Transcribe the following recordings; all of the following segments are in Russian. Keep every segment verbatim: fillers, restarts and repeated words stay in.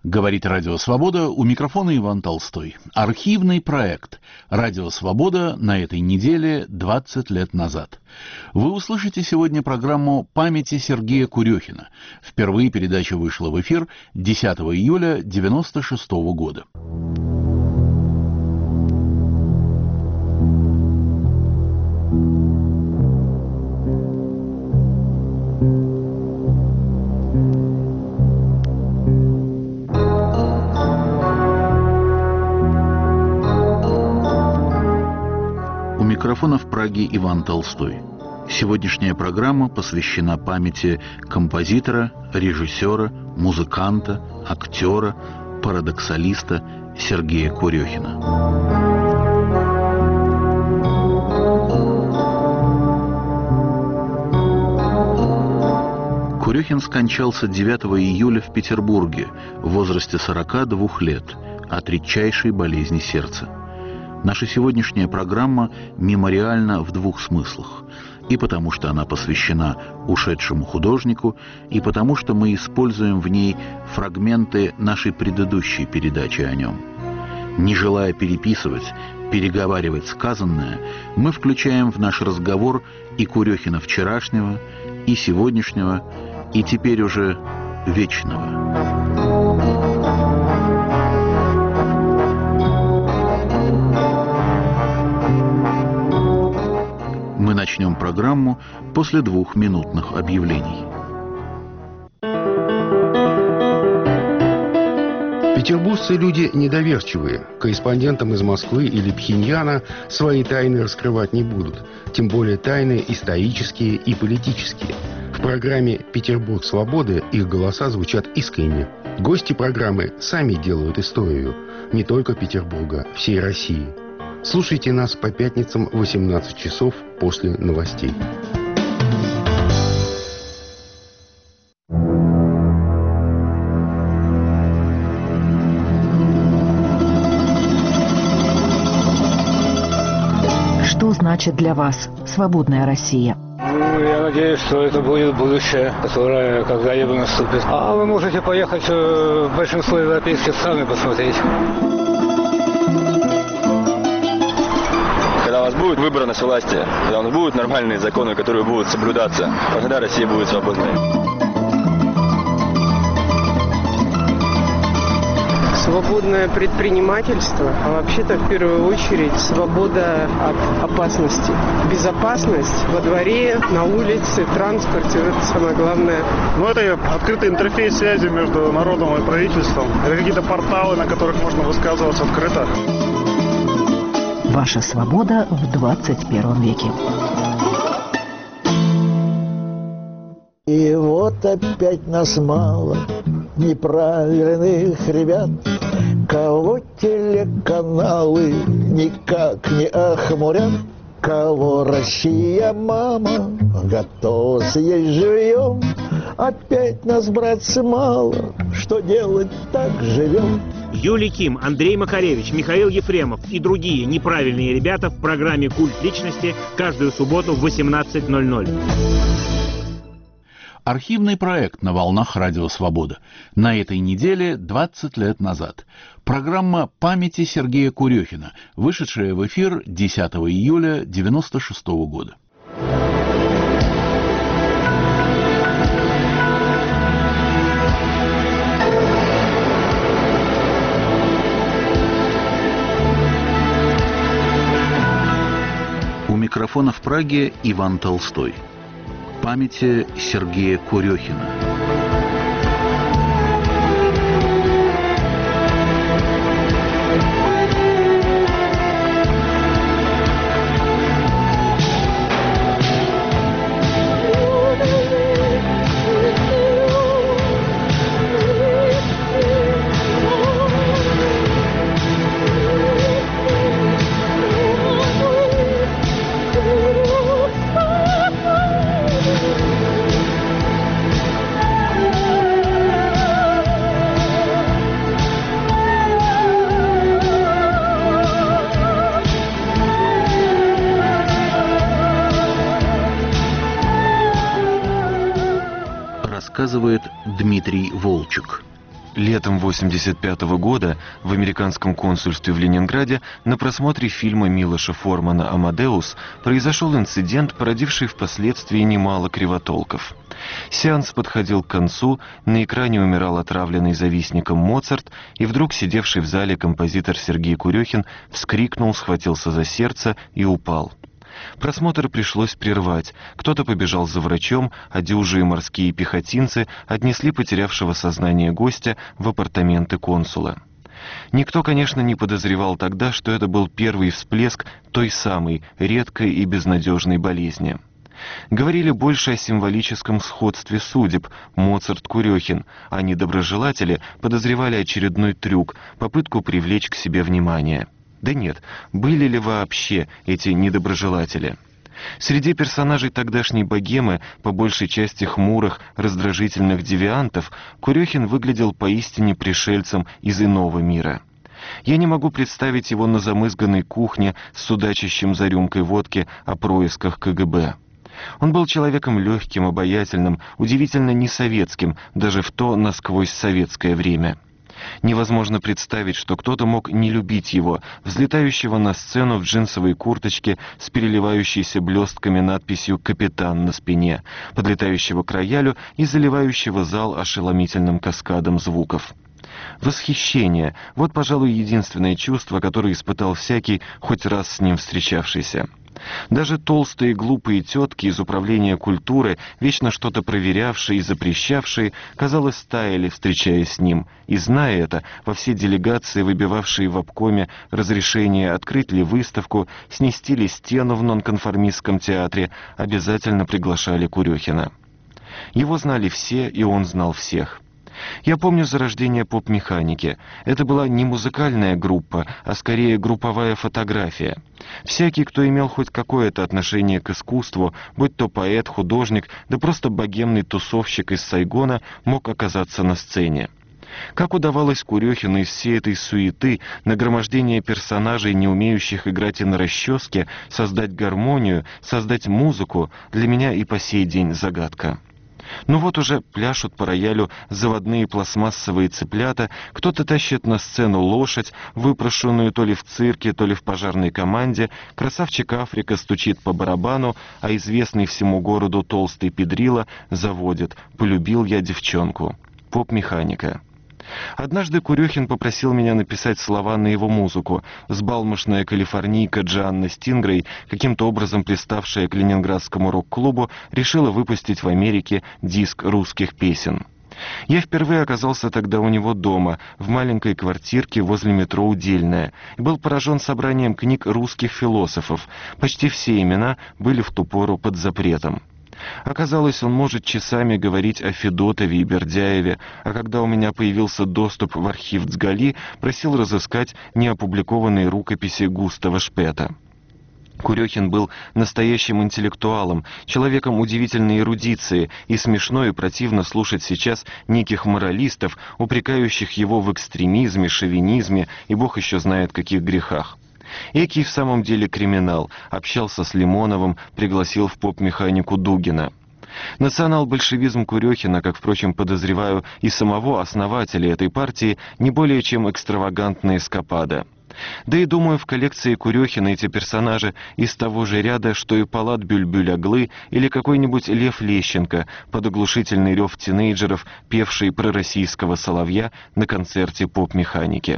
Говорит Радио Свобода, у микрофона Иван Толстой. Архивный проект «Радио Свобода» на этой неделе двадцать лет назад. Вы услышите сегодня программу «Памяти Сергея Курехина». Впервые передача вышла в эфир десятого июля девяносто шестого года. Микрофона в Праге Иван Толстой. Сегодняшняя программа посвящена памяти композитора, режиссера, музыканта, актера, парадоксалиста Сергея Курехина. Курехин скончался девятого июля в Петербурге в возрасте сорока двух лет от редчайшей болезни сердца. Наша сегодняшняя программа мемориальна в двух смыслах. И потому, что она посвящена ушедшему художнику, и потому, что мы используем в ней фрагменты нашей предыдущей передачи о нем. Не желая переписывать, переговаривать сказанное, мы включаем в наш разговор и Курехина вчерашнего, и сегодняшнего, и теперь уже вечного. Мы начнем программу после двухминутных объявлений. Петербуржцы люди недоверчивые. Корреспондентам из Москвы или Пхеньяна свои тайны раскрывать не будут. Тем более тайны исторические и политические. В программе «Петербург свободы» их голоса звучат искренне. Гости программы сами делают историю. Не только Петербурга, всей России. Слушайте нас по пятницам в восемнадцать часов после новостей. Что значит для вас свободная Россия? Ну, я надеюсь, что это будет будущее, которое когда-либо наступит. А вы можете поехать в большинство европейских стран и посмотреть. Когда у вас будет выборность власти, когда у нас будут нормальные законы, которые будут соблюдаться, тогда Россия будет свободной. Свободное предпринимательство, а вообще-то в первую очередь свобода от опасности. Безопасность во дворе, на улице, в транспорте, это самое главное. Ну, это открытый интерфейс связи между народом и правительством. Это какие-то порталы, на которых можно высказываться открыто. Ваша свобода в двадцать первом веке. И вот опять нас мало, неправильных ребят, кого телеканалы никак не охмурят, кого Россия, мама, готова съесть живьем. Опять нас, братцы, мало, что делать, так живем. Юлий Ким, Андрей Макаревич, Михаил Ефремов и другие неправильные ребята в программе «Культ личности» каждую субботу в восемнадцать ноль ноль. Архивный проект на волнах Радио Свобода. На этой неделе двадцать лет назад. Программа «Памяти Сергея Курехина», вышедшая в эфир десятого июля девяносто шестого года. У микрофона в Праге Иван Толстой. Памяти Сергея Курехина. Рассказывает Дмитрий Волчек. Летом восемьдесят пятого года в американском консульстве в Ленинграде на просмотре фильма Милоша Формана «Амадеус» произошел инцидент, породивший впоследствии немало кривотолков. Сеанс подходил к концу, на экране умирал отравленный завистником Моцарт, и вдруг сидевший в зале композитор Сергей Курехин вскрикнул, схватился за сердце и упал. Просмотр пришлось прервать. Кто-то побежал за врачом, а дюжие морские пехотинцы отнесли потерявшего сознание гостя в апартаменты консула. Никто, конечно, не подозревал тогда, что это был первый всплеск той самой редкой и безнадежной болезни. Говорили больше о символическом сходстве судеб Моцарт-Курехин, а недоброжелатели подозревали очередной трюк, попытку привлечь к себе внимание. Да нет, были ли вообще эти недоброжелатели? Среди персонажей тогдашней богемы, по большей части хмурых, раздражительных девиантов, Курехин выглядел поистине пришельцем из иного мира. Я не могу представить его на замызганной кухне с судачащим за рюмкой водки о происках ка гэ бэ. Он был человеком легким, обаятельным, удивительно несоветским, даже в то насквозь советское время. Невозможно представить, что кто-то мог не любить его, взлетающего на сцену в джинсовой курточке с переливающейся блестками надписью «Капитан» на спине, подлетающего к роялю и заливающего зал ошеломительным каскадом звуков. Восхищение — вот, пожалуй, единственное чувство, которое испытал всякий, хоть раз с ним встречавшийся. Даже толстые глупые тетки из управления культуры, вечно что-то проверявшие и запрещавшие, казалось, таяли, встречаясь с ним, и, зная это, во все делегации, выбивавшие в обкоме разрешение открыть ли выставку, снести ли стену в нонконформистском театре, обязательно приглашали Курехина. Его знали все, и он знал всех. Я помню зарождение поп-механики. Это была не музыкальная группа, а скорее групповая фотография. Всякий, кто имел хоть какое-то отношение к искусству, будь то поэт, художник, да просто богемный тусовщик из Сайгона, мог оказаться на сцене. Как удавалось Курехину из всей этой суеты, нагромождения персонажей, не умеющих играть и на расческе, создать гармонию, создать музыку, для меня и по сей день загадка. Ну вот уже пляшут по роялю заводные пластмассовые цыплята, кто-то тащит на сцену лошадь, выпрошенную то ли в цирке, то ли в пожарной команде, красавчик Африка стучит по барабану, а известный всему городу толстый педрила заводит «Полюбил я девчонку». Поп-механика. Однажды Курехин попросил меня написать слова на его музыку. Взбалмошная калифорнийка Джоанна Стингрей, каким-то образом приставшая к ленинградскому рок-клубу, решила выпустить в Америке диск русских песен. Я впервые оказался тогда у него дома, в маленькой квартирке возле метро Удельная, и был поражен собранием книг русских философов. Почти все имена были в ту пору под запретом. Оказалось, он может часами говорить о Федотове и Бердяеве, а когда у меня появился доступ в архив Цгали, просил разыскать неопубликованные рукописи Густава Шпета. Курехин был настоящим интеллектуалом, человеком удивительной эрудиции, и смешно и противно слушать сейчас неких моралистов, упрекающих его в экстремизме, шовинизме и бог еще знает каких грехах. Экий в самом деле криминал, общался с Лимоновым, пригласил в поп-механику Дугина. Национал-большевизм Курехина, как, впрочем, подозреваю, и самого основателя этой партии, не более чем экстравагантная эскапада. Да и, думаю, в коллекции Курехина эти персонажи из того же ряда, что и Палат Бюльбюль-Аглы или какой-нибудь Лев Лещенко под оглушительный рев тинейджеров, певший пророссийского соловья на концерте поп-механики.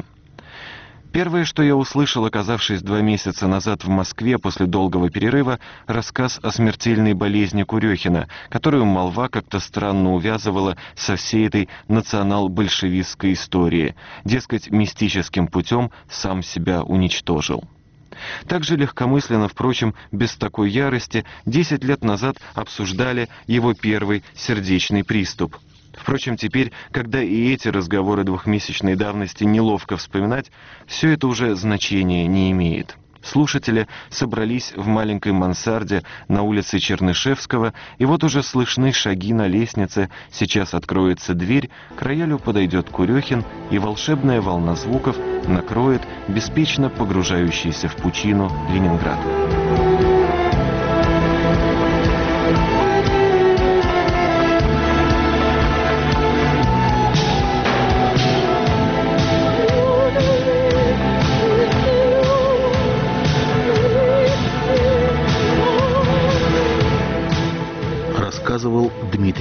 Первое, что я услышал, оказавшись два месяца назад в Москве после долгого перерыва, рассказ о смертельной болезни Курехина, которую молва как-то странно увязывала со всей этой национал-большевистской историей. Дескать, мистическим путем сам себя уничтожил. Так же легкомысленно, впрочем, без такой ярости, десять лет назад обсуждали его первый сердечный приступ. Впрочем, теперь, когда и эти разговоры двухмесячной давности неловко вспоминать, все это уже значения не имеет. Слушатели собрались в маленькой мансарде на улице Чернышевского, и вот уже слышны шаги на лестнице, сейчас откроется дверь, к роялю подойдет Курехин, и волшебная волна звуков накроет беспечно погружающийся в пучину Ленинград.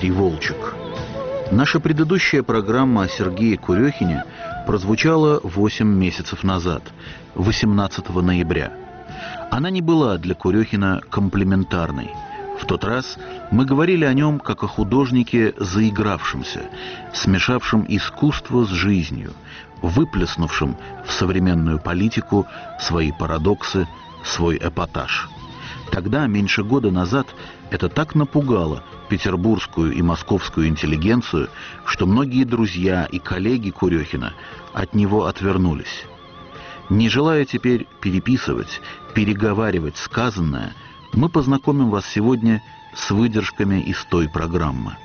Дмитрий Волчек. Наша предыдущая программа о Сергее Курехине прозвучала восемь месяцев назад, восемнадцатого ноября. Она не была для Курехина комплиментарной. В тот раз мы говорили о нем как о художнике заигравшемся, смешавшем искусство с жизнью, выплеснувшем в современную политику свои парадоксы, свой эпатаж. Тогда, меньше года назад, это так напугало петербургскую и московскую интеллигенцию, что многие друзья и коллеги Курехина от него отвернулись. Не желая теперь переписывать, переговаривать сказанное, мы познакомим вас сегодня с выдержками из той программы.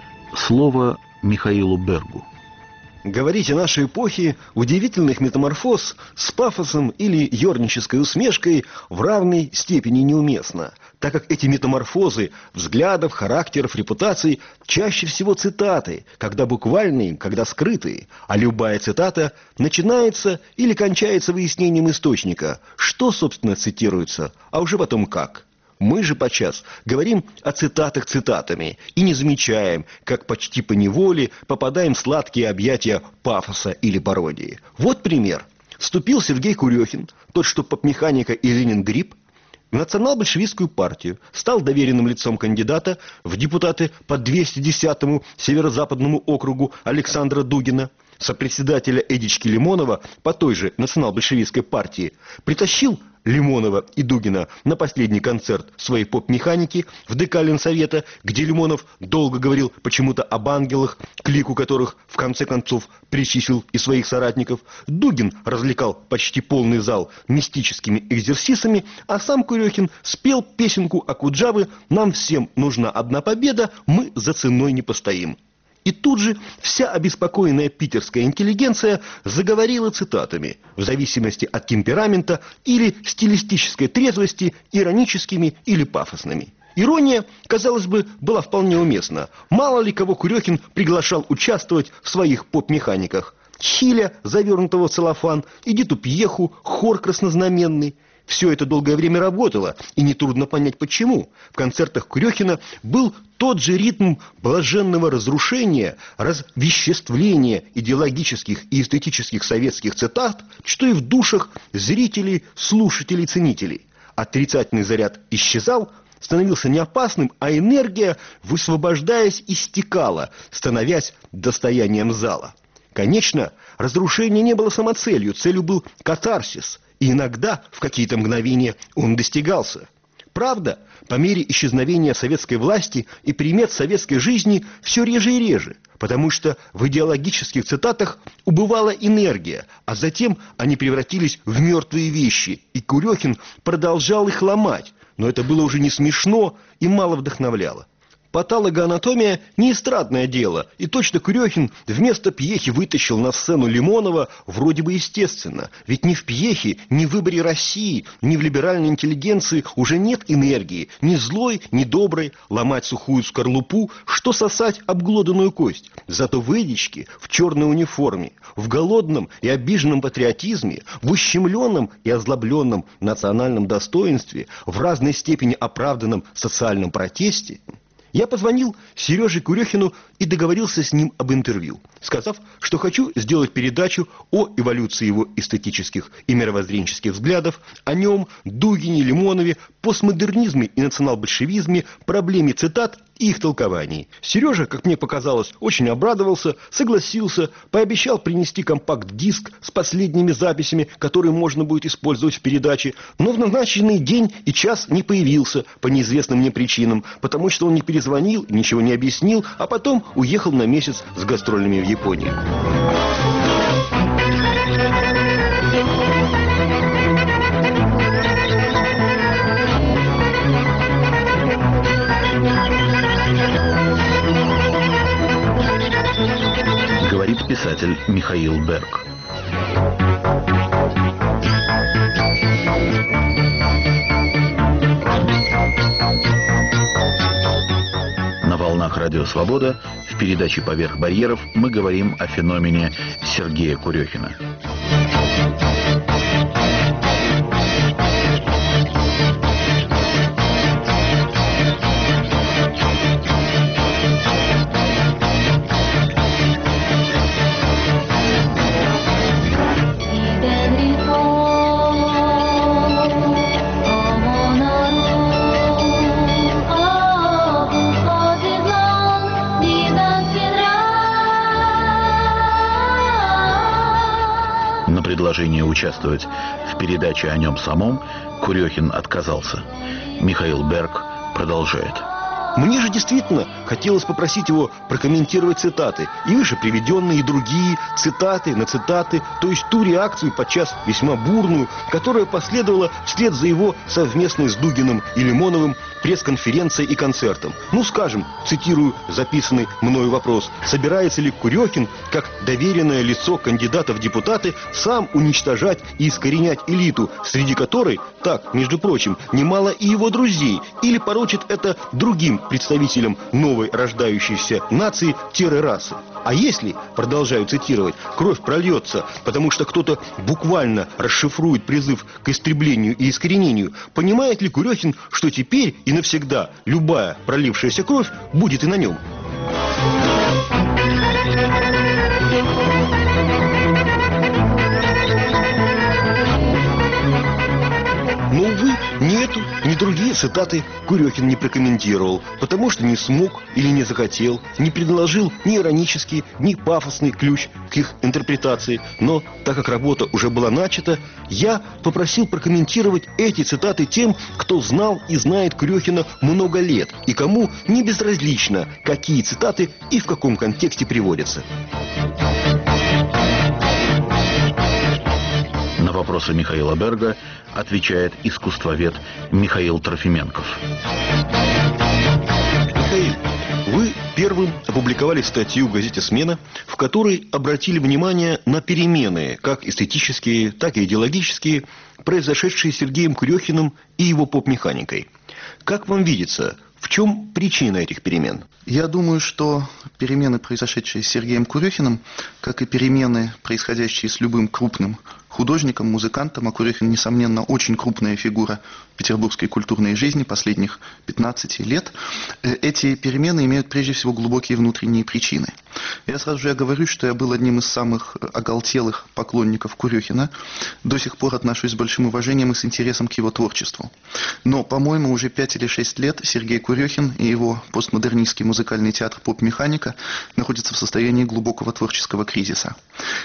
Слово Михаилу Бергу. Говорить о нашей эпохе удивительных метаморфоз с пафосом или ернической усмешкой в равной степени неуместно, так как эти метаморфозы взглядов, характеров, репутаций чаще всего цитаты, когда буквальные, когда скрытые, а любая цитата начинается или кончается выяснением источника, что, собственно, цитируется, а уже потом как. Мы же подчас говорим о цитатах цитатами и не замечаем, как почти поневоле попадаем в сладкие объятия пафоса или пародии. Вот пример. Вступил Сергей Курехин, тот, что поп-механика и Ленин-грипп, в национал-большевистскую партию, стал доверенным лицом кандидата в депутаты по двести десятому северо-западному округу Александра Дугина, сопредседателя Эдички Лимонова по той же национал-большевистской партии, притащил Лимонова и Дугина на последний концерт своей поп-механики в ДК Ленсовета, где Лимонов долго говорил почему-то об ангелах, к лику которых в конце концов причислил и своих соратников. Дугин развлекал почти полный зал мистическими экзерсисами, а сам Курехин спел песенку Акуджавы «Нам всем нужна одна победа, мы за ценой не постоим». И тут же вся обеспокоенная питерская интеллигенция заговорила цитатами, в зависимости от темперамента или стилистической трезвости, ироническими или пафосными. Ирония, казалось бы, была вполне уместна. Мало ли кого Курехин приглашал участвовать в своих поп-механиках. Хиля, завернутого в целлофан, Эдиту Пьеху, хор краснознаменный. Все это долгое время работало, и нетрудно понять почему. В концертах Курехина был тот же ритм блаженного разрушения, развеществления идеологических и эстетических советских цитат, что и в душах зрителей, слушателей, ценителей. Отрицательный заряд исчезал, становился не опасным, а энергия, высвобождаясь, истекала, становясь достоянием зала. Конечно, разрушение не было самоцелью, целью был катарсис. И иногда, в какие-то мгновения, он достигался. Правда, по мере исчезновения советской власти и примет советской жизни все реже и реже, потому что в идеологических цитатах убывала энергия, а затем они превратились в мертвые вещи, и Курехин продолжал их ломать, но это было уже не смешно и мало вдохновляло. Патологоанатомия – не эстрадное дело, и точно Курехин вместо Пьехи вытащил на сцену Лимонова вроде бы естественно. Ведь ни в Пьехе, ни в выборе России, ни в либеральной интеллигенции уже нет энергии, ни злой, ни доброй, ломать сухую скорлупу, что сосать обглоданную кость. Зато в Эдичке, в черной униформе, в голодном и обиженном патриотизме, в ущемленном и озлобленном национальном достоинстве, в разной степени оправданном социальном протесте, я позвонил Сереже Курехину и договорился с ним об интервью, сказав, что хочу сделать передачу о эволюции его эстетических и мировоззренческих взглядов, о нем, Дугине, Лимонове, постмодернизме и национал-большевизме, проблеме цитат и их толкований. Сережа, как мне показалось, очень обрадовался, согласился, пообещал принести компакт-диск с последними записями, которые можно будет использовать в передаче, но в назначенный день и час не появился по неизвестным мне причинам, потому что он не перезвонил, ничего не объяснил, а потом уехал на месяц с гастрольными в Японию. Говорит писатель Михаил Берг. На волнах Радио Свобода в передаче «Поверх барьеров» мы говорим о феномене Сергея Курехина. На предложение участвовать в передаче о нем самом Курехин отказался. Михаил Берг продолжает. Мне же действительно хотелось попросить его прокомментировать цитаты, и выше приведенные, и другие цитаты на цитаты, то есть ту реакцию, подчас весьма бурную, которая последовала вслед за его совместной с Дугиным и Лимоновым пресс-конференцией и концертом. Ну, скажем, цитирую записанный мною вопрос: собирается ли Курехин, как доверенное лицо кандидата в депутаты, сам уничтожать и искоренять элиту, среди которой, так, между прочим, немало и его друзей, или поручит это другим представителям новой рождающейся нации-расы. А если, продолжаю цитировать, кровь прольется, потому что кто-то буквально расшифрует призыв к истреблению и искоренению, понимает ли Курехин, что теперь и навсегда любая пролившаяся кровь будет и на нем? Но, увы, ни эту, ни другие цитаты Курехин не прокомментировал, потому что не смог или не захотел, не предложил ни иронический, ни пафосный ключ к их интерпретации. Но, так как работа уже была начата, я попросил прокомментировать эти цитаты тем, кто знал и знает Курехина много лет, и кому не безразлично, какие цитаты и в каком контексте приводятся. На вопросы Михаила Берга отвечает искусствовед Михаил Трофименков. Михаил, вы первым опубликовали статью в газете «Смена», в которой обратили внимание на перемены, как эстетические, так и идеологические, произошедшие с Сергеем Курехиным и его поп-механикой. Как вам видится, в чем причина этих перемен? Я думаю, что перемены, произошедшие с Сергеем Курехиным, как и перемены, происходящие с любым крупным художником, музыкантом, а Курехин, несомненно, очень крупная фигура петербургской культурной жизни последних пятнадцати лет, эти перемены имеют прежде всего глубокие внутренние причины. Я сразу же говорю, что я был одним из самых оголтелых поклонников Курехина, до сих пор отношусь с большим уважением и с интересом к его творчеству. Но, по-моему, уже пять или шесть лет Сергей Курехин и его постмодернистский музыкальный театр «Поп-механика» находятся в состоянии глубокого творческого кризиса.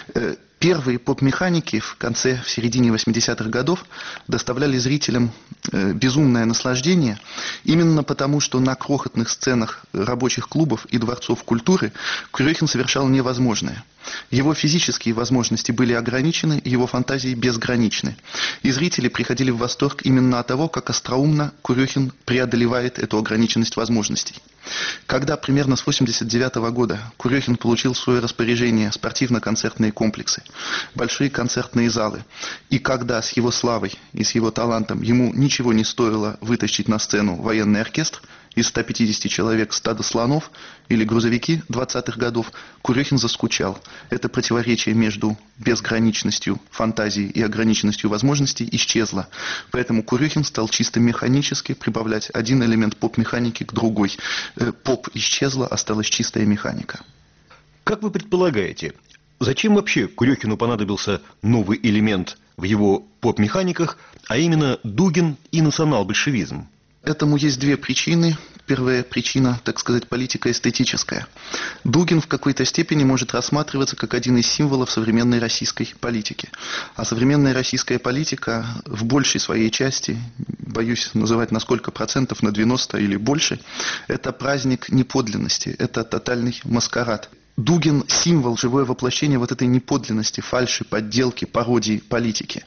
Первые поп-механики в конце, в середине восьмидесятых годов доставляли зрителям э, безумное наслаждение, именно потому, что на крохотных сценах рабочих клубов и дворцов культуры Курехин совершал невозможное. Его физические возможности были ограничены, его фантазии безграничны. И зрители приходили в восторг именно от того, как остроумно Курехин преодолевает эту ограниченность возможностей. Когда примерно с восемьдесят девятого года Курехин получил в свое распоряжение спортивно-концертные комплексы, большие концертные залы, и когда с его славой и с его талантом ему ничего не стоило вытащить на сцену военный оркестр из ста пятидесяти человек стадо слонов или грузовики двадцатых годов, Курехин заскучал. Это противоречие между безграничностью фантазии и ограниченностью возможностей исчезло. Поэтому Курехин стал чисто механически прибавлять один элемент поп-механики к другой. Поп исчезла, осталась чистая механика. Как вы предполагаете, зачем вообще Курехину понадобился новый элемент в его поп-механиках, а именно Дугин и национал-большевизм? Этому есть две причины. Первая причина, так сказать, политико-эстетическая. Дугин в какой-то степени может рассматриваться как один из символов современной российской политики. А современная российская политика в большей своей части, боюсь называть на сколько процентов, на девяносто или больше, это праздник неподлинности, это тотальный маскарад. Дугин – символ, живое воплощение вот этой неподлинности, фальши, подделки, пародии политики.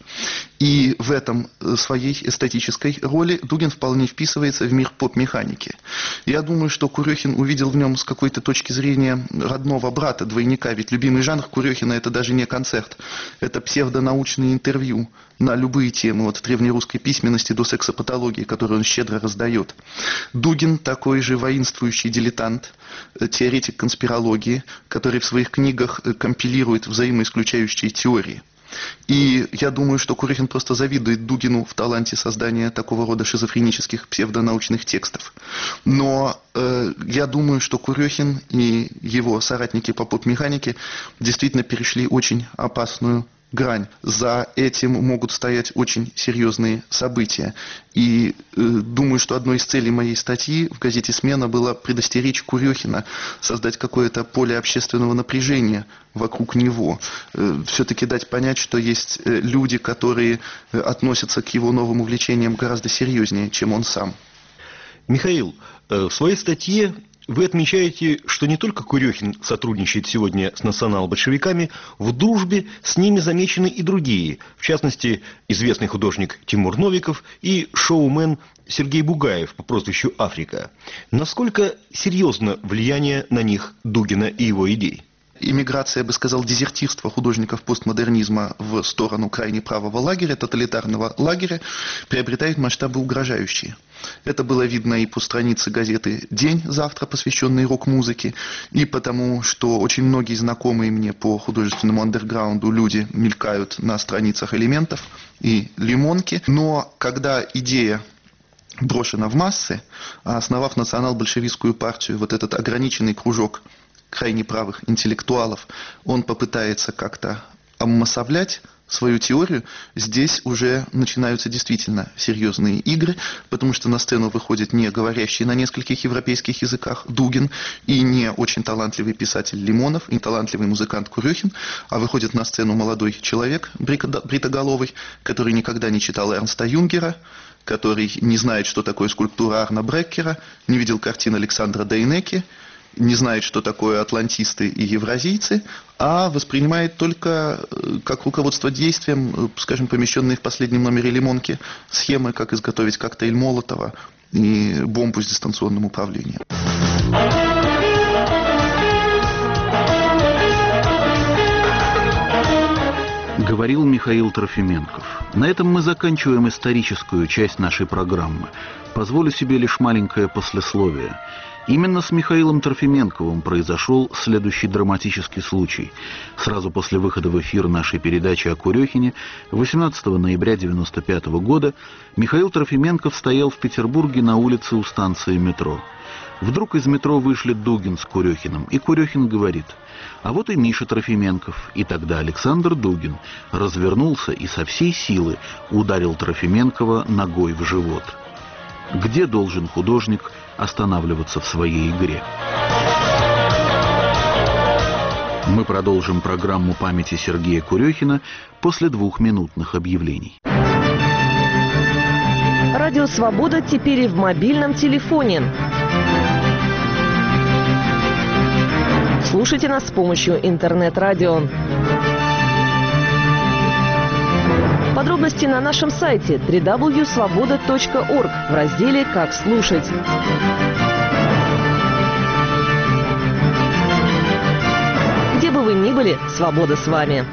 И в этом своей эстетической роли Дугин вполне вписывается в мир поп-механики. Я думаю, что Курехин увидел в нем с какой-то точки зрения родного брата, двойника. Ведь любимый жанр Курехина – это даже не концерт. Это псевдонаучные интервью на любые темы, от древнерусской письменности до сексопатологии, которую он щедро раздает. Дугин – такой же воинствующий дилетант, теоретик конспирологии, который в своих книгах компилирует взаимоисключающие теории. И я думаю, что Курехин просто завидует Дугину в таланте создания такого рода шизофренических псевдонаучных текстов. Но э, я думаю, что Курехин и его соратники по поп-механике действительно перешли очень опасную грань. За этим могут стоять очень серьезные события. И э, думаю, что одной из целей моей статьи в газете «Смена» было предостеречь Курехина, создать какое-то поле общественного напряжения вокруг него. Э, все-таки дать понять, что есть э, люди, которые э, относятся к его новым увлечениям гораздо серьезнее, чем он сам. Михаил, э, в своей статье вы отмечаете, что не только Курехин сотрудничает сегодня с национал-большевиками, в дружбе с ними замечены и другие, в частности, известный художник Тимур Новиков и шоумен Сергей Бугаев по прозвищу Африка. Насколько серьезно влияние на них Дугина и его идей? Иммиграция, я бы сказал, дезертирство художников постмодернизма в сторону крайне правого лагеря, тоталитарного лагеря, приобретает масштабы угрожающие. Это было видно и по странице газеты «День» завтра, посвященной рок-музыке, и потому, что очень многие знакомые мне по художественному андерграунду люди мелькают на страницах «Элементов» и «Лимонки». Но когда идея брошена в массы, основав национал-большевистскую партию, вот этот ограниченный кружок крайне правых интеллектуалов, он попытается как-то обмассовлять свою теорию, здесь уже начинаются действительно серьезные игры, потому что на сцену выходит не говорящий на нескольких европейских языках Дугин и не очень талантливый писатель Лимонов, и не талантливый музыкант Курехин, а выходит на сцену молодой человек, бритоголовый, который никогда не читал Эрнста Юнгера, который не знает, что такое скульптура Арна Бреккера, не видел картин Александра Дейнеки, не знает, что такое атлантисты и евразийцы, а воспринимает только как руководство действием, скажем, помещенные в последнем номере «Лимонки» схемы, как изготовить коктейль Молотова и бомбу с дистанционным управлением. Говорил Михаил Трофименков. На этом мы заканчиваем историческую часть нашей программы. Позволю себе лишь маленькое послесловие. Именно с Михаилом Трофименковым произошел следующий драматический случай. Сразу после выхода в эфир нашей передачи о Курехине восемнадцатого ноября девяносто пятого года Михаил Трофименков стоял в Петербурге на улице у станции метро. Вдруг из метро вышли Дугин с Курехиным, и Курехин говорит: «А вот и Миша Трофименков». И тогда Александр Дугин развернулся и со всей силы ударил Трофименкова ногой в живот. Где должен художник останавливаться в своей игре? Мы продолжим программу памяти Сергея Курехина после двухминутных объявлений. Радио «Свобода» теперь и в мобильном телефоне. Слушайте нас с помощью интернет-радио. Подробности на нашем сайте дабл ю дабл ю дабл ю точка свобода точка орг в разделе «Как слушать». Где бы вы ни были, свобода с вами.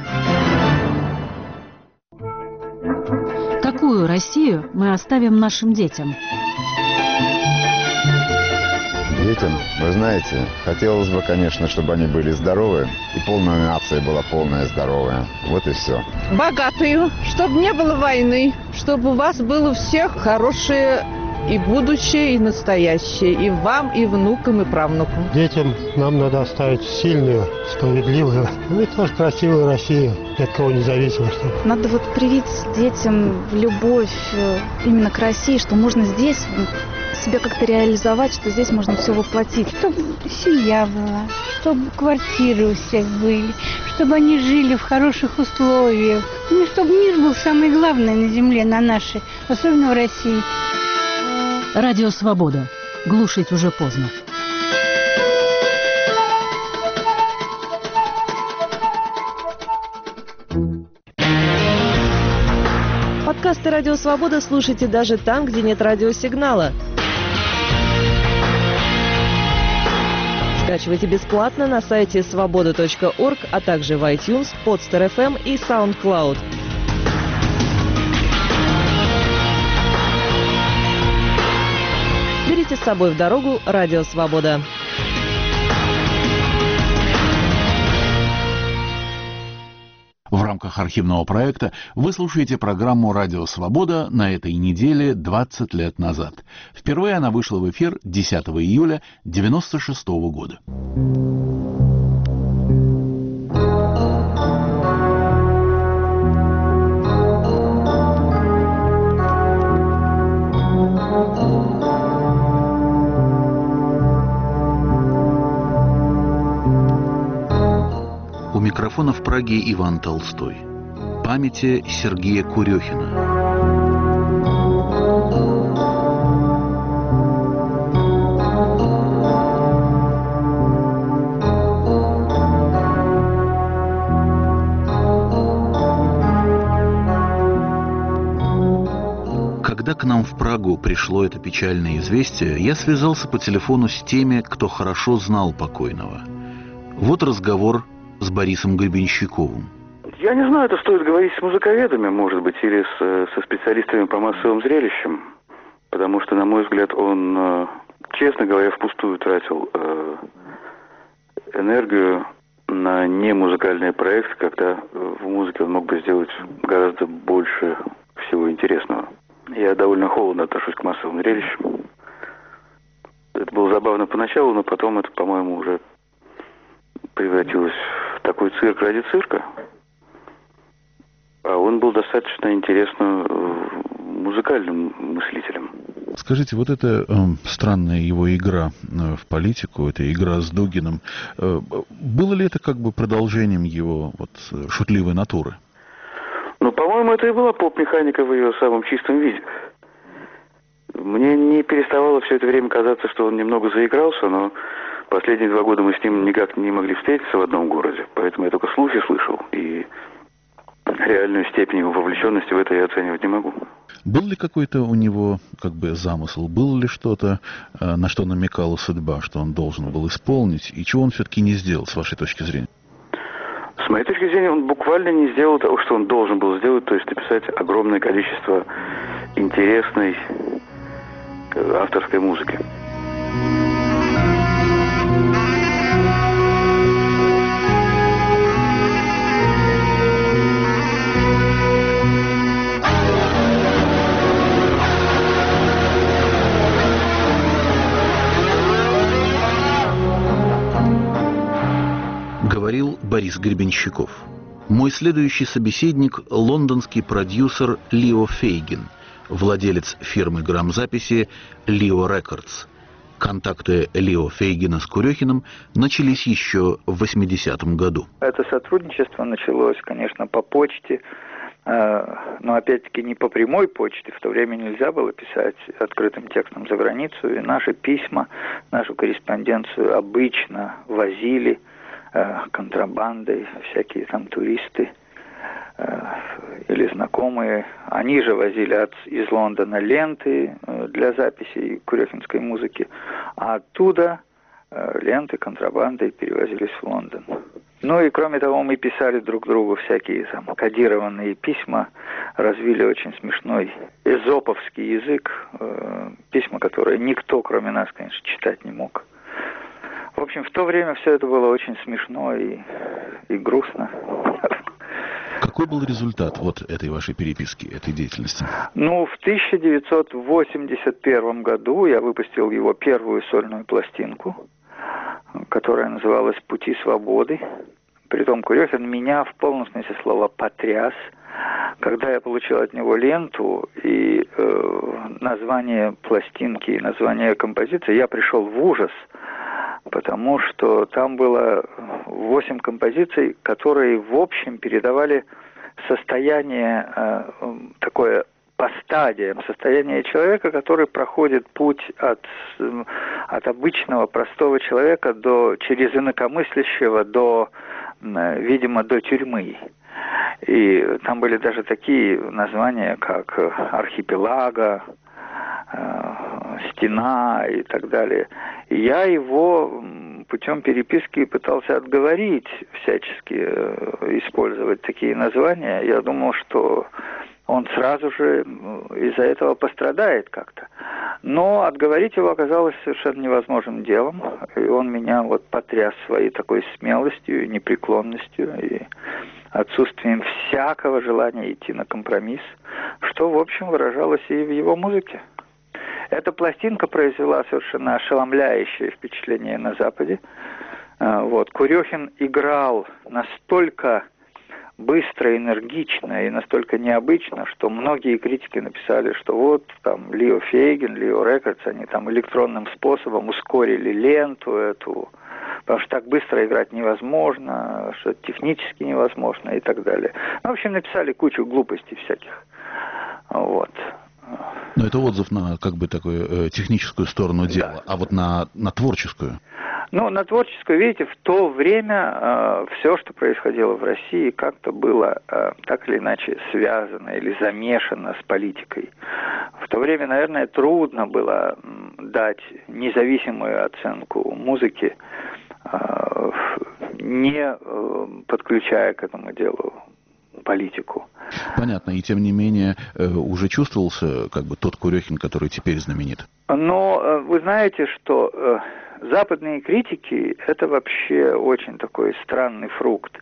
Какую Россию мы оставим нашим детям? Детям, вы знаете, хотелось бы, конечно, чтобы они были здоровы, и полная нация была полная здоровая. Вот и все. Богатую, чтобы не было войны, чтобы у вас было у всех хорошее и будущее, и настоящее, и вам, и внукам, и правнукам. Детям нам надо оставить сильную, справедливую, ну и тоже красивую Россию, ни от кого не зависимо. Чтобы... Надо вот привить детям любовь именно к России, что можно здесь себя как-то реализовать, что здесь можно все воплотить. Чтобы семья была, чтобы квартиры у всех были, чтобы они жили в хороших условиях. Ну, чтобы мир был самое главное на земле, на нашей, особенно в России. Радио «Свобода». Глушить уже поздно. Подкасты «Радио Свобода» слушайте даже там, где нет радиосигнала. Скачивайте бесплатно на сайте свобода точка орг, а также в iTunes, Podster эф эм и SoundCloud. Берите с собой в дорогу «Радио Свобода». В рамках архивного проекта вы слушаете программу «Радио Свобода» на этой неделе двадцать лет назад. Впервые она вышла в эфир десятого июля девяносто шестого года. телефона в Праге Иван Толстой. Памяти Сергея Курехина. Когда к нам в Прагу пришло это печальное известие, я связался по телефону с теми, кто хорошо знал покойного. Вот разговор с Борисом Гребенщиковым. Я не знаю, это стоит говорить с музыковедами, может быть, или с, со специалистами по массовым зрелищам, потому что, на мой взгляд, он, честно говоря, впустую тратил э, энергию на немузыкальные проекты, когда в музыке он мог бы сделать гораздо больше всего интересного. Я довольно холодно отношусь к массовым зрелищам. Это было забавно поначалу, но потом это, по-моему, уже превратилось в такой цирк ради цирка. А он был достаточно интересным музыкальным мыслителем. Скажите, вот эта э, странная его игра э, в политику, эта игра с Дугиным, э, было ли это как бы продолжением его вот, шутливой натуры? Ну, по-моему, это и была поп-механика в ее самом чистом виде. Мне не переставало все это время казаться, что он немного заигрался, но последние два года мы с ним никак не могли встретиться в одном городе, поэтому я только слухи слышал, и реальную степень его вовлеченности в это я оценивать не могу. Был ли какой-то у него как бы замысел, было ли что-то, на что намекала судьба, что он должен был исполнить, и чего он все-таки не сделал, с вашей точки зрения? С моей точки зрения, он буквально не сделал того, что он должен был сделать, то есть написать огромное количество интересной авторской музыки. Говорил Борис Гребенщиков. Мой следующий собеседник – лондонский продюсер Лио Фейгин, владелец фирмы грамзаписи Leo Records. Контакты Лио Фейгина с Курехиным начались еще в восьмидесятом году. Это сотрудничество началось, конечно, по почте, но опять-таки не по прямой почте. В то время нельзя было писать открытым текстом за границу, и наши письма, нашу корреспонденцию обычно возили контрабандой всякие там туристы э, или знакомые. Они же возили от, из Лондона ленты э, для записи курехинской музыки, а оттуда э, ленты контрабандой перевозились в Лондон. Ну и кроме того, мы писали друг другу всякие там кодированные письма, развили очень смешной эзоповский язык, э, письма, которые никто, кроме нас, конечно, читать не мог. В общем, в то время все это было очень смешно и, и грустно. Какой был результат вот этой вашей переписки, этой деятельности? Ну, в тысяча девятьсот восемьдесят первом году я выпустил его первую сольную пластинку, которая называлась «Пути свободы». Притом Курехин меня в полном смысле слова потряс. Когда я получил от него ленту и э, название пластинки, и название композиции, я пришел в ужас, потому что там было восемь композиций, которые, в общем, передавали состояние э, такое по стадиям, состояние человека, который проходит путь от, от обычного простого человека до, через инакомыслящего до, э, видимо, до тюрьмы. И там были даже такие названия, как «Архипелага», «Стена» и так далее. И я его путем переписки пытался отговорить всячески использовать такие названия. Я думал, что он сразу же из-за этого пострадает как-то. Но отговорить его оказалось совершенно невозможным делом. И он меня вот потряс своей такой смелостью и непреклонностью, и отсутствием всякого желания идти на компромисс, что, в общем, выражалось и в его музыке. Эта пластинка произвела совершенно ошеломляющее впечатление на Западе. Вот. Курехин играл настолько быстро, энергично и настолько необычно, что многие критики написали, что вот там Лио Фейгин, Leo Records, они там электронным способом ускорили ленту эту, потому что так быстро играть невозможно, что технически невозможно и так далее. Ну, в общем, написали кучу глупостей всяких. Вот. Но это отзыв на, как бы, такую э, техническую сторону дела, да. А вот на, на творческую? Ну, на творческую, видите, в то время э, все, что происходило в России, как-то было э, так или иначе связано или замешано с политикой. В то время, наверное, трудно было дать независимую оценку музыке, э, не э, подключая к этому делу политику. Понятно, и тем не менее уже чувствовался как бы тот Курехин, который теперь знаменит? Но вы знаете, что западные критики — это вообще очень такой странный фрукт.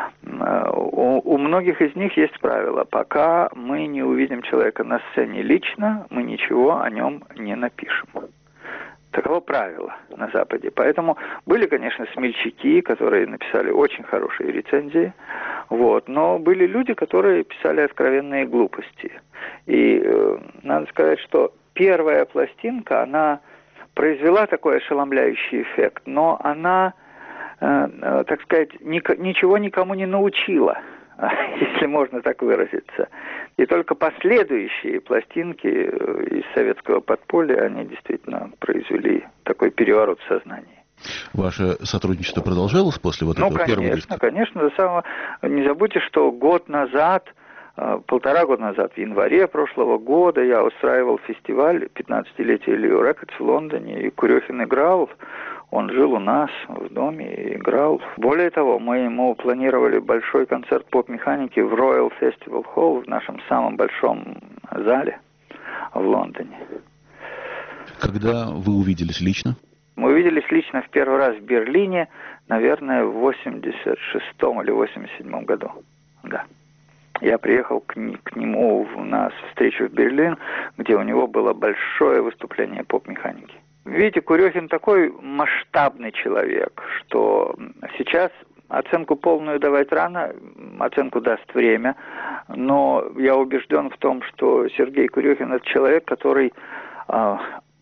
У, у многих из них есть правило: пока мы не увидим человека на сцене лично, мы ничего о нем не напишем. Таково правило на Западе. Поэтому были, конечно, смельчаки, которые написали очень хорошие рецензии, вот, но были люди, которые писали откровенные глупости. И э, надо сказать, что первая пластинка, она произвела такой ошеломляющий эффект, но она, э, э, так сказать, ни, ничего никому не научила, если можно так выразиться. И только последующие пластинки из советского подполья, они действительно произвели такой переворот в сознании. Ваше сотрудничество продолжалось после вот ну, этого конечно, первого диска? Ну, конечно, до самого... Не забудьте, что год назад, полтора года назад, в январе прошлого года, я устраивал фестиваль пятнадцатилетия Leo Records в Лондоне, и Курехин играл. Он жил у нас в доме и играл. Более того, мы ему планировали большой концерт поп-механики в Royal Festival Hall, в нашем самом большом зале в Лондоне. Когда вы увиделись лично? Мы увиделись лично в первый раз в Берлине, наверное, в восемьдесят шестом или восемьдесят седьмом году. Да. Я приехал к, к нему на встречу в Берлин, где у него было большое выступление поп-механики. Видите, Курехин такой масштабный человек, что сейчас оценку полную давать рано, оценку даст время, но я убежден в том, что Сергей Курехин — это человек, который э,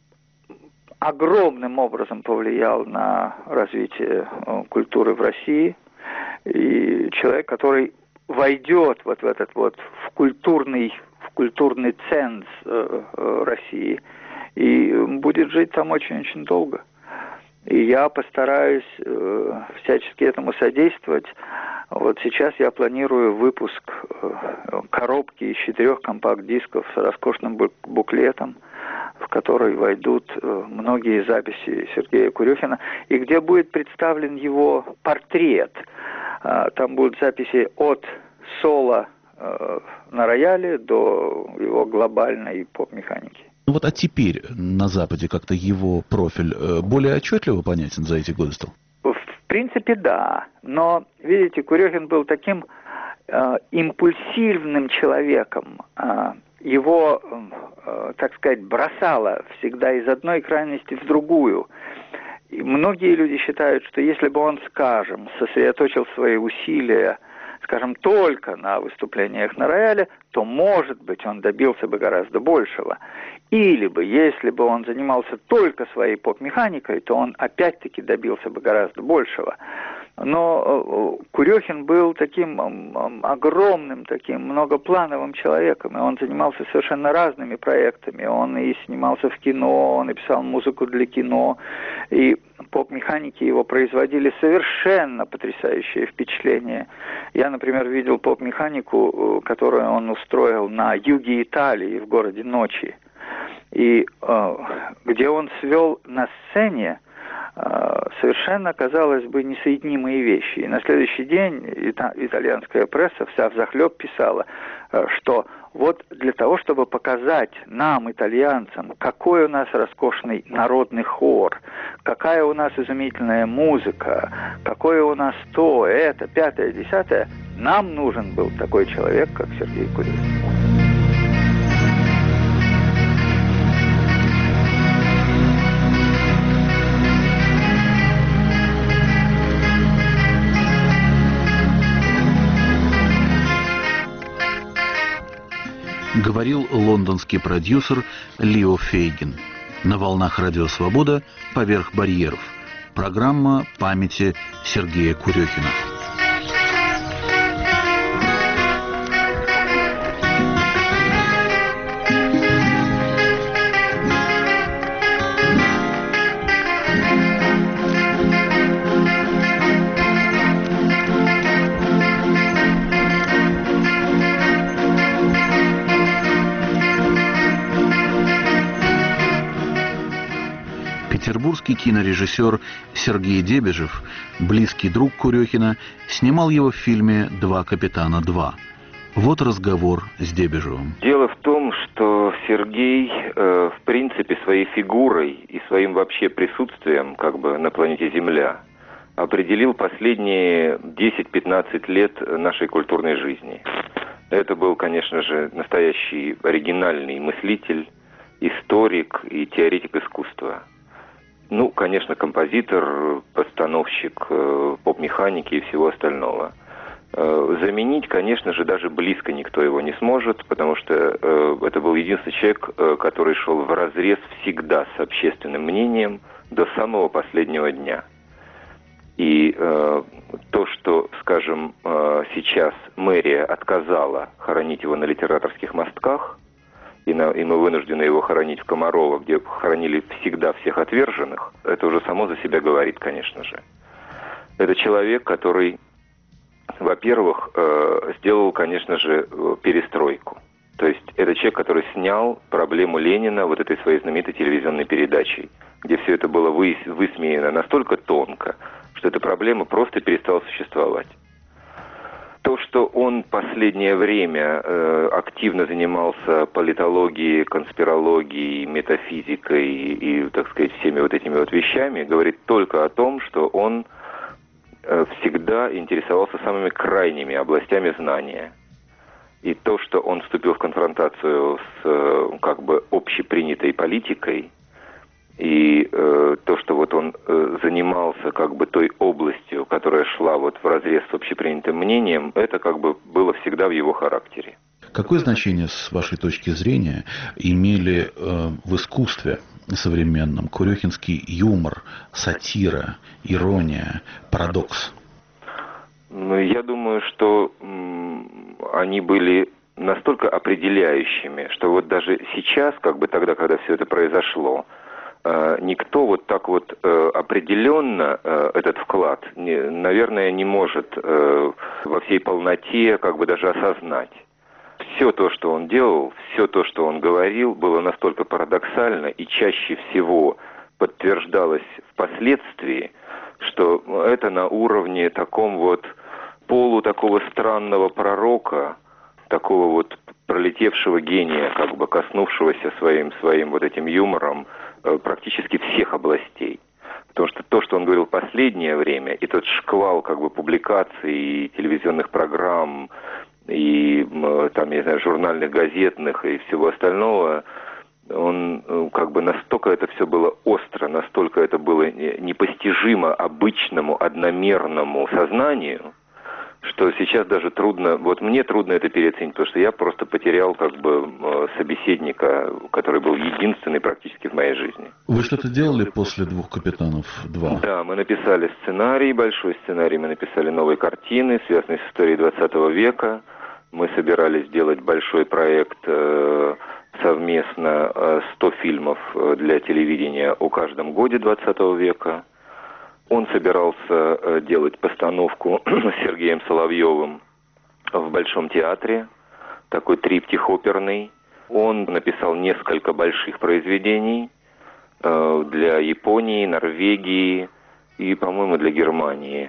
огромным образом повлиял на развитие э, культуры в России, и человек, который войдет вот в этот вот в культурный, в культурный ценз э, э, России и будет жить там очень-очень долго. И я постараюсь э, всячески этому содействовать. Вот сейчас я планирую выпуск э, коробки из четырех компакт-дисков с роскошным буклетом, в который войдут э, многие записи Сергея Курехина, и где будет представлен его портрет. Э, там будут записи от соло э, на рояле до его глобальной поп-механики. Ну вот, а теперь на Западе как-то его профиль более отчетливо понятен за эти годы стал? В принципе, да. Но, видите, Курехин был таким э, импульсивным человеком. Э, его, э, так сказать, бросало всегда из одной крайности в другую. И многие люди считают, что если бы он, скажем, сосредоточил свои усилия, скажем, только на выступлениях на рояле, то, может быть, он добился бы гораздо большего. Или бы, если бы он занимался только своей поп-механикой, то он опять-таки добился бы гораздо большего. Но Курехин был таким огромным, таким многоплановым человеком, и он занимался совершенно разными проектами. Он и снимался в кино, он и писал музыку для кино, и поп-механики его производили совершенно потрясающее впечатление. Я, например, видел поп-механику, которую он устроил на юге Италии, в городе Ночи, и э, где он свел на сцене совершенно, казалось бы, несоединимые вещи. И на следующий день итальянская пресса вся взахлеб писала, что вот для того, чтобы показать нам, итальянцам, какой у нас роскошный народный хор, какая у нас изумительная музыка, какое у нас то, это, пятое, десятое, нам нужен был такой человек, как Сергей Курехин. Говорил лондонский продюсер Лио Фейгин. На волнах Радио Свобода «Поверх барьеров». Программа памяти Сергея Курехина. Петербургский кинорежиссер Сергей Дебежев, близкий друг Курехина, снимал его в фильме «Два капитана два». Вот разговор с Дебежевым. Дело в том, что Сергей, э, в принципе, своей фигурой и своим вообще присутствием как бы на планете Земля определил последние десять-пятнадцать лет нашей культурной жизни. Это был, конечно же, настоящий оригинальный мыслитель, историк и теоретик искусства. Ну, конечно, композитор, постановщик э, поп-механики и всего остального. Э, заменить, конечно же, даже близко никто его не сможет, потому что э, это был единственный человек, э, который шел вразрез всегда с общественным мнением до самого последнего дня. И э, то, что, скажем, э, сейчас мэрия отказала хоронить его на Литераторских мостках, И, на, и мы вынуждены его хоронить в Комарово, где хоронили всегда всех отверженных, это уже само за себя говорит, конечно же. Это человек, который, во-первых, э, сделал, конечно же, перестройку. То есть это человек, который снял проблему Ленина вот этой своей знаменитой телевизионной передачей, где все это было вы, высмеяно настолько тонко, что эта проблема просто перестала существовать. То, что он последнее время э, активно занимался политологией, конспирологией, метафизикой и, и, так сказать, всеми вот этими вот вещами, говорит только о том, что он э, всегда интересовался самыми крайними областями знания. И то, что он вступил в конфронтацию с э, как бы общепринятой политикой, и э, то, что вот он э, занимался как бы той областью, которая шла вот вразрез с общепринятым мнением, это как бы было всегда в его характере. Какое значение, с вашей точки зрения, имели э, в искусстве современном курехинский юмор, сатира, ирония, парадокс? Ну, я думаю, что м- они были настолько определяющими, что вот даже сейчас, как бы тогда, когда все это произошло, никто вот так вот э, определенно э, этот вклад, не, наверное, не может э, во всей полноте как бы даже осознать. Все то, что он делал, все то, что он говорил, было настолько парадоксально и чаще всего подтверждалось впоследствии, что это на уровне таком вот полу такого странного пророка, такого вот пролетевшего гения, как бы коснувшегося своим, своим вот этим юмором практически всех областей. Потому что то, что он говорил в последнее время, и тот шквал как бы публикаций, и телевизионных программ, и там, я не знаю, журнальных, газетных и всего остального, он как бы настолько это все было остро, настолько это было непостижимо обычному, одномерному сознанию, что сейчас даже трудно, вот мне трудно это переоценить, потому что я просто потерял как бы собеседника, который был единственный практически в моей жизни. Вы что-то делали после «Двух капитанов два»? Да, мы написали сценарий, большой сценарий, мы написали новые картины, связанные с историей двадцатого века. Мы собирались сделать большой проект э, совместно э, сто фильмов для телевидения о каждом годе двадцатого века. Он собирался делать постановку с Сергеем Соловьевым в Большом театре, такой триптих оперный. Он написал несколько больших произведений для Японии, Норвегии и, по-моему, для Германии.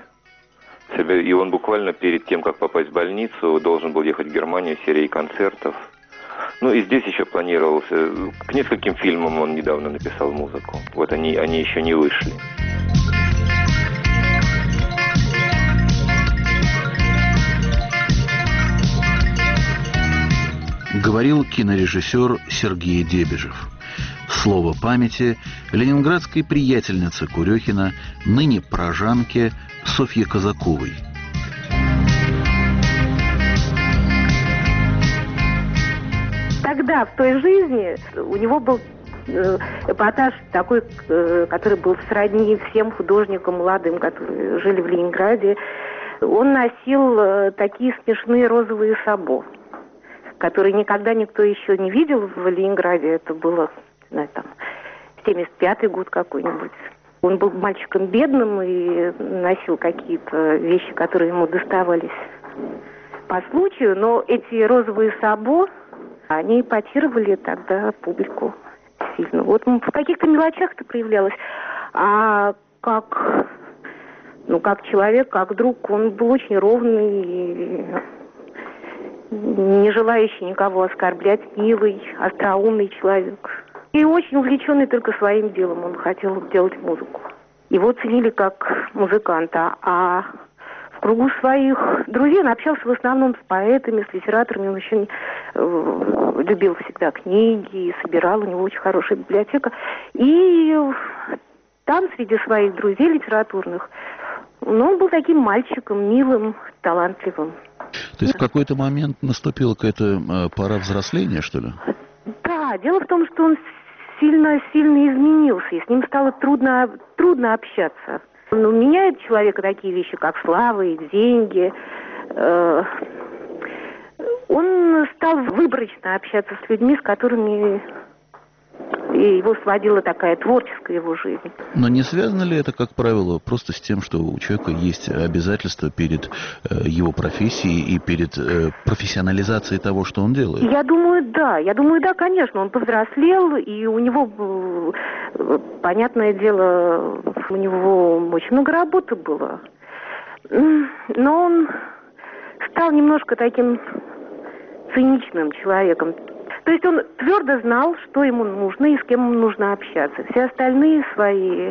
И он буквально перед тем, как попасть в больницу, должен был ехать в Германию с серией концертов. Ну и здесь еще планировался. К нескольким фильмам он недавно написал музыку. Вот они, они еще не вышли. Говорил кинорежиссер Сергей Дебежев. Слово памяти ленинградской приятельницы Курехина, ныне прожанке Софье Казаковой. Тогда, в той жизни, у него был эпатаж такой, который был сродни всем художникам молодым, которые жили в Ленинграде. Он носил такие смешные розовые сабо, которые никогда никто еще не видел в Ленинграде. Это было, не знаю, там, семьдесят пятый год какой-нибудь. Он был мальчиком бедным и носил какие-то вещи, которые ему доставались по случаю. Но эти розовые сабо, они эпатировали тогда публику сильно. Вот в каких-то мелочах это проявлялось. А как, ну, как человек, как друг, он был очень ровный, не желающий никого оскорблять, милый, остроумный человек. И очень увлеченный только своим делом. Он хотел делать музыку. Его ценили как музыканта. А в кругу своих друзей он общался в основном с поэтами, с литераторами. Он очень э, любил всегда книги, собирал. У него очень хорошая библиотека. И там, среди своих друзей литературных, ну, он был таким мальчиком, милым, талантливым. То есть в какой-то момент наступила какая-то э, пора взросления, что ли? Да, дело в том, что он сильно-сильно изменился, и с ним стало трудно, трудно общаться. Ну, меняет человека такие вещи, как слава и деньги. Э, он стал выборочно общаться с людьми, с которыми и его сводила такая творческая его жизнь. Но не связано ли это, как правило, просто с тем, что у человека есть обязательства перед э, его профессией и перед э, профессионализацией того, что он делает? Я думаю, да. Я думаю, да, конечно. Он повзрослел, и у него, понятное дело, у него очень много работы было. Но он стал немножко таким циничным человеком. То есть он твердо знал, что ему нужно и с кем ему нужно общаться. Все остальные свои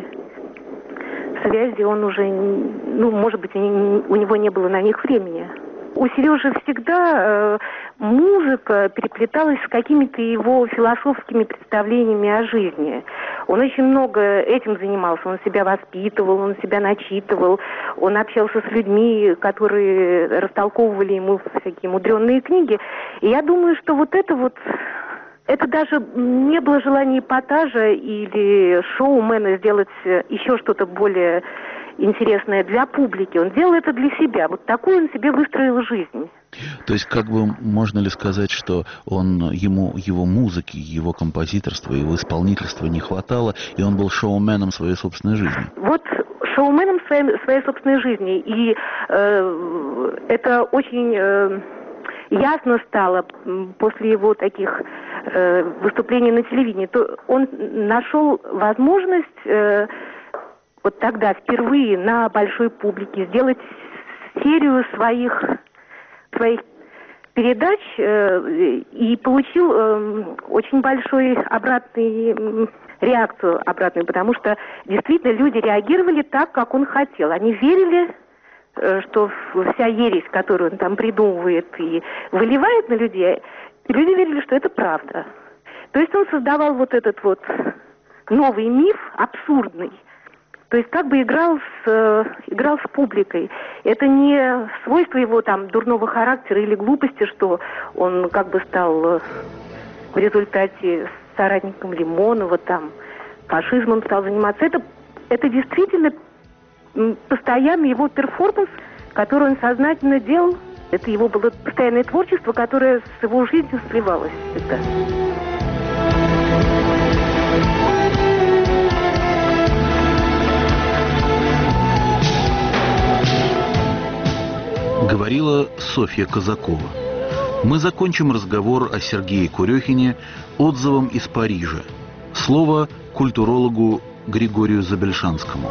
связи он уже, ну, может быть, у него не было на них времени. У Сережи всегда э, музыка переплеталась с какими-то его философскими представлениями о жизни. Он очень много этим занимался, он себя воспитывал, он себя начитывал, он общался с людьми, которые растолковывали ему всякие мудреные книги. И я думаю, что вот это вот, это даже не было желания эпатажа или шоумена сделать еще что-то более интересное для публики. Он делал это для себя. Вот такую он себе выстроил жизнь. То есть, как бы, можно ли сказать, что он, ему, его музыки, его композиторства, его исполнительства не хватало, и он был шоуменом своей собственной жизни? Вот шоуменом своей, своей собственной жизни. И э, это очень э, ясно стало после его таких э, выступлений на телевидении. То он нашел возможность э, вот тогда впервые на большой публике сделать серию своих, своих передач э, и получил э, очень большой обратный э, реакцию обратную, потому что действительно люди реагировали так, как он хотел. Они верили, э, что вся ересь, которую он там придумывает и выливает на людей, люди верили, что это правда. То есть он создавал вот этот вот новый миф, абсурдный. То есть как бы играл с, э, играл с публикой. Это не свойство его там дурного характера или глупости, что он как бы стал э, в результате соратником Лимонова, там, фашизмом стал заниматься. Это, это действительно постоянный его перформанс, который он сознательно делал. Это его было постоянное творчество, которое с его жизнью сливалось всегда. Говорила Софья Казакова. Мы закончим разговор о Сергее Курехине отзывом из Парижа. Слово культурологу Григорию Забельшанскому.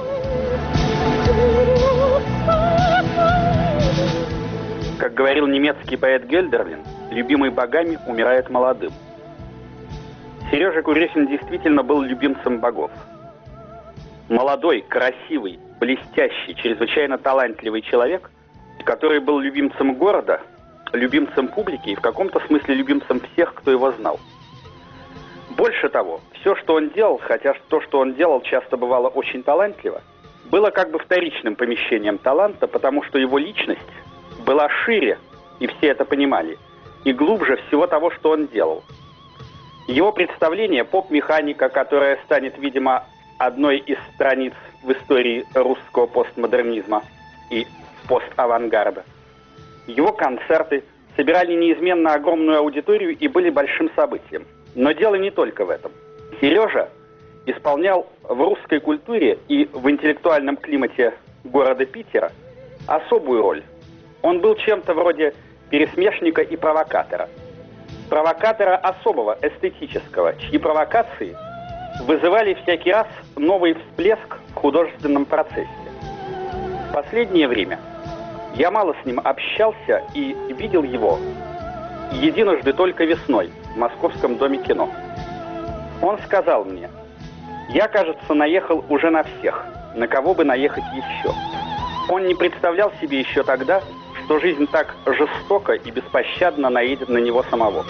Как говорил немецкий поэт Гельдерлин, любимый богами умирает молодым. Сережа Курехин действительно был любимцем богов. Молодой, красивый, блестящий, чрезвычайно талантливый человек, который был любимцем города, любимцем публики и в каком-то смысле любимцем всех, кто его знал. Больше того, все, что он делал, хотя то, что он делал, часто бывало очень талантливо, было как бы вторичным помещением таланта, потому что его личность была шире, и все это понимали, и глубже всего того, что он делал. Его представление «Поп-механика», которая станет, видимо, одной из страниц в истории русского постмодернизма и поставангарда. Его концерты собирали неизменно огромную аудиторию и были большим событием. Но дело не только в этом. Сережа исполнял в русской культуре и в интеллектуальном климате города Питера особую роль. Он был чем-то вроде пересмешника и провокатора. Провокатора особого, эстетического, чьи провокации вызывали всякий раз новый всплеск в художественном процессе. В последнее время я мало с ним общался и видел его единожды только весной в Московском доме кино. Он сказал мне: «Я, кажется, наехал уже на всех, на кого бы наехать еще». Он не представлял себе еще тогда, что жизнь так жестоко и беспощадно наедет на него самого.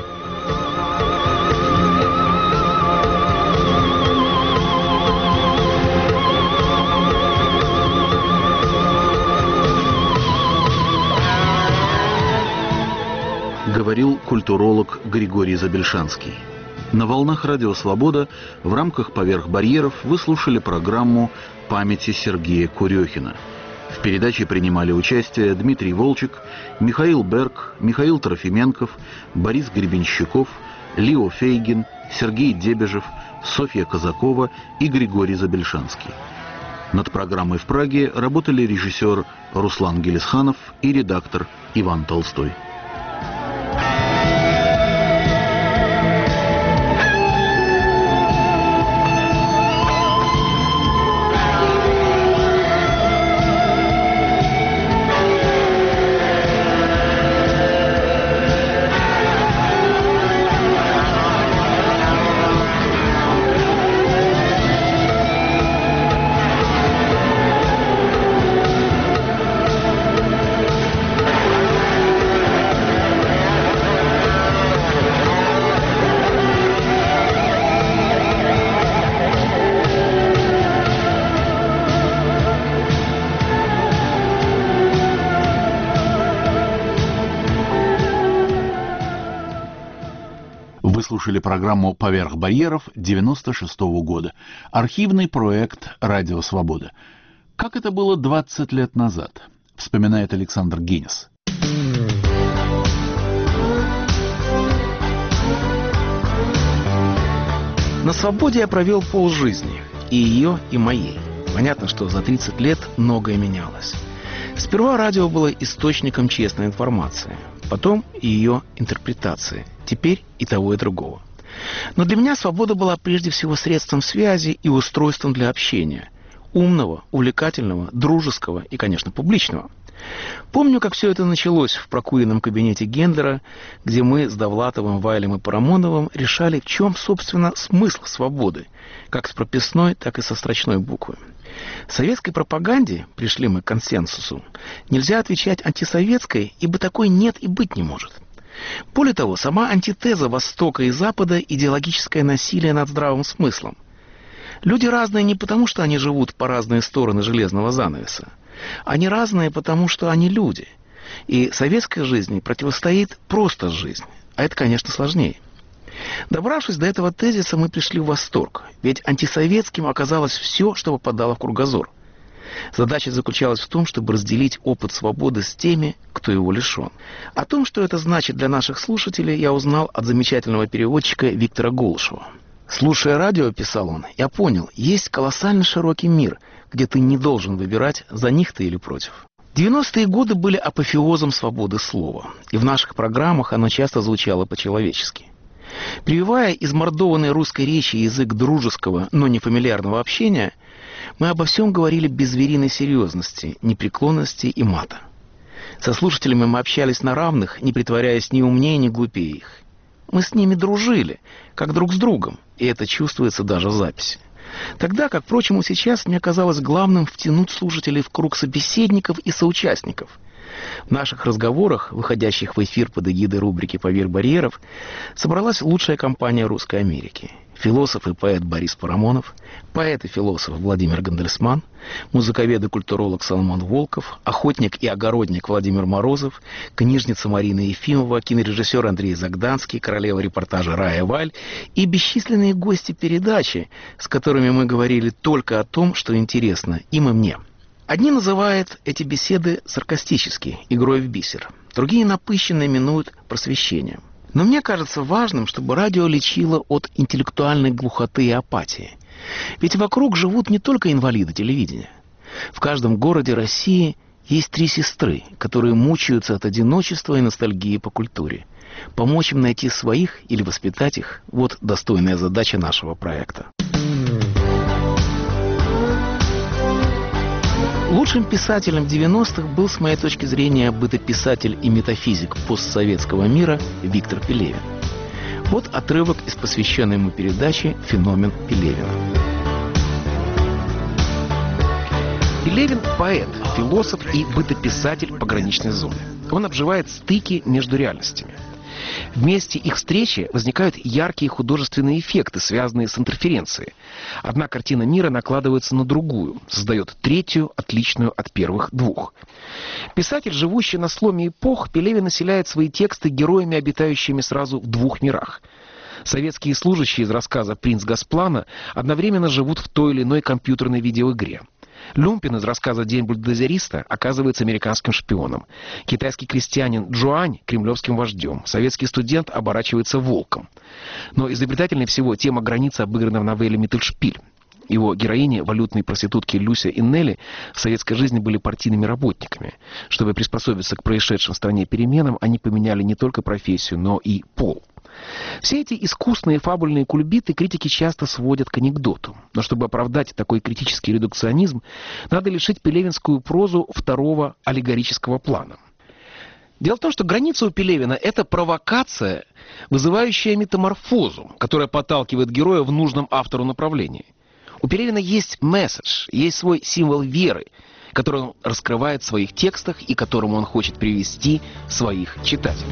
Говорил культуролог Григорий Забельшанский. На волнах Радио Свобода в рамках «Поверх барьеров» вы слушали программу «Памяти Сергея Курехина». В передаче принимали участие Дмитрий Волчек, Михаил Берг, Михаил Трофименков, Борис Гребенщиков, Лио Фейгин, Сергей Дебежев, Софья Казакова и Григорий Забельшанский. Над программой в Праге работали режиссер Руслан Гелисханов и редактор Иван Толстой. Слушали программу «Поверх барьеров» девяносто шестого года. Архивный проект «Радио Свобода». Как это было двадцать лет назад, вспоминает Александр Генис. На свободе я провел полжизни. И ее, и моей. Понятно, что за тридцать лет многое менялось. Сперва радио было источником честной информации. Потом и ее интерпретации. Теперь и того, и другого. Но для меня свобода была прежде всего средством связи и устройством для общения. Умного, увлекательного, дружеского и, конечно, публичного. Помню, как все это началось в прокуренном кабинете Гендлера, где мы с Довлатовым, Вайлем и Парамоновым решали, в чем, собственно, смысл свободы, как с прописной, так и со строчной буквы. Советской пропаганде, пришли мы к консенсусу, нельзя отвечать антисоветской, ибо такой нет и быть не может. Более того, сама антитеза Востока и Запада – идеологическое насилие над здравым смыслом. Люди разные не потому, что они живут по разные стороны железного занавеса. Они разные, потому что они люди. И советской жизни противостоит просто жизнь. А это, конечно, сложнее. Добравшись до этого тезиса, мы пришли в восторг. Ведь антисоветским оказалось все, что попадало в кругозор. Задача заключалась в том, чтобы разделить опыт свободы с теми, кто его лишен. О том, что это значит для наших слушателей, я узнал от замечательного переводчика Виктора Голышева. «Слушая радио, — писал он, — я понял, есть колоссально широкий мир, где ты не должен выбирать, за них ты или против». девяностые годы были апофеозом свободы слова, и в наших программах оно часто звучало по-человечески. Прививая измордованной русской речи язык дружеского, но не фамильярного общения, мы обо всем говорили без звериной серьезности, непреклонности и мата. Со слушателями мы общались на равных, не притворяясь ни умнее, ни глупее их. Мы с ними дружили, как друг с другом, и это чувствуется даже в записи. Тогда, как, впрочем, и сейчас, мне казалось главным втянуть слушателей в круг собеседников и соучастников. В наших разговорах, выходящих в эфир под эгидой рубрики «Поверх барьеров», собралась лучшая компания Русской Америки. философ и поэт Борис Парамонов, поэт и философ Владимир Гандельсман, музыковед и культуролог Соломон Волков, охотник и огородник Владимир Морозов, книжница Марина Ефимова, кинорежиссер Андрей Загданский, королева репортажа Рая Валь и бесчисленные гости передачи, с которыми мы говорили только о том, что интересно им и мне. Одни называют эти беседы саркастически, игрой в бисер, другие напыщенно именуют просвещением. Но мне кажется важным, чтобы радио лечило от интеллектуальной глухоты и апатии. Ведь вокруг живут не только инвалиды телевидения. В каждом городе России есть три сестры, которые мучаются от одиночества и ностальгии по культуре. Помочь им найти своих или воспитать их – вот достойная задача нашего проекта. Лучшим писателем девяностых был, с моей точки зрения, бытописатель и метафизик постсоветского мира Виктор Пелевин. Вот отрывок из посвященной ему передачи «Феномен Пелевина». Пелевин – поэт, философ и бытописатель пограничной зоны. Он обживает стыки между реальностями. В месте их встречи возникают яркие художественные эффекты, связанные с интерференцией. Одна картина мира накладывается на другую, создает третью, отличную от первых двух. Писатель, живущий на сломе эпох, Пелевин населяет свои тексты героями, обитающими сразу в двух мирах. Советские служащие из рассказа «Принц Госплана» одновременно живут в той или иной компьютерной видеоигре. Люмпин из рассказа «День бульдозериста» оказывается американским шпионом. Китайский крестьянин Джуань – кремлевским вождем. Советский студент оборачивается волком. Но изобретательнее всего тема границы обыграна в новелле «Миттельшпиль». Его героини, валютные проститутки Люся и Нелли, в советской жизни были партийными работниками. Чтобы приспособиться к происшедшим в стране переменам, они поменяли не только профессию, но и пол. Все эти искусные фабульные кульбиты критики часто сводят к анекдоту. Но чтобы оправдать такой критический редукционизм, надо лишить пелевинскую прозу второго аллегорического плана. Дело в том, что граница у Пелевина – это провокация, вызывающая метаморфозу, которая подталкивает героя в нужном автору направлении. У Пелевина есть месседж, есть свой символ веры, который он раскрывает в своих текстах и которому он хочет привести своих читателей.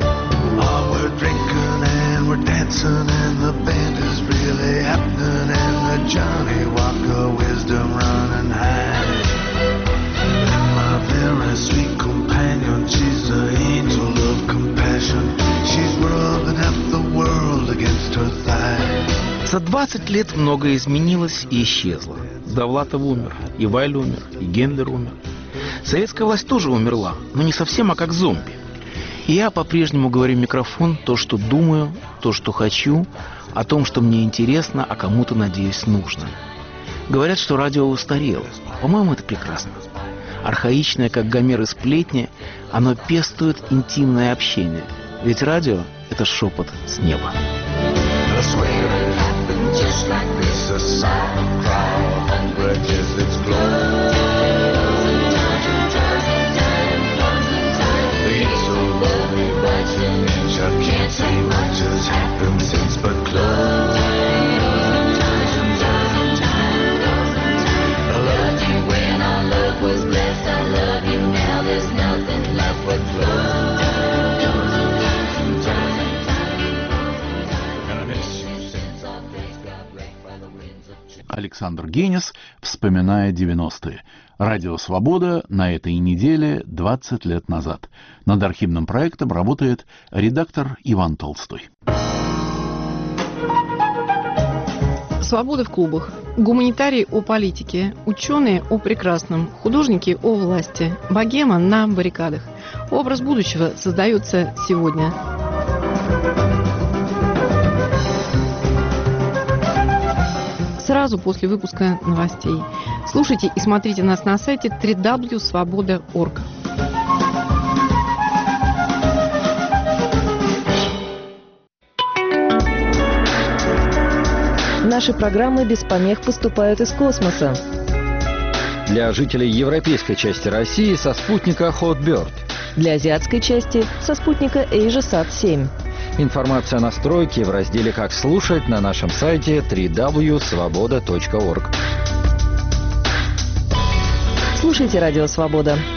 We're dancing and the band is really happening and the Johnny Walker wisdom running high. And my very sweet companion, she's the angel of compassion. She's rubbing half the world against her thigh. За двадцать лет многое изменилось и исчезло. Довлатов умер, и Вайль умер, и Гендлер умер. Советская власть тоже умерла, но не совсем, а как зомби. И я по-прежнему говорю в микрофон то, что думаю, то, что хочу, о том, что мне интересно, а кому-то, надеюсь, нужно. Говорят, что радио устарело. По-моему, это прекрасно. Архаичное, как Гомер и сплетни, оно пестует интимное общение. Ведь радио — это шепот с неба. Александр Генис, вспоминая девяностые. Радио «Свобода» на этой неделе двадцать лет назад. Над архивным проектом работает редактор Иван Толстой. Свобода в клубах. Гуманитарии о политике, ученые о прекрасном, художники о власти, богема на баррикадах. Образ будущего создается сегодня. Сразу после выпуска новостей. Слушайте и смотрите нас на сайте дабл ю дабл ю дабл ю точка свобода точка орг. Наши программы без помех поступают из космоса. Для жителей европейской части России со спутника Hotbird. Для азиатской части со спутника AsiaSat семь. Информация о настройке в разделе «Как слушать» на нашем сайте дабл ю дабл ю дабл ю точка свобода точка орг. Слушайте «Радио Свобода».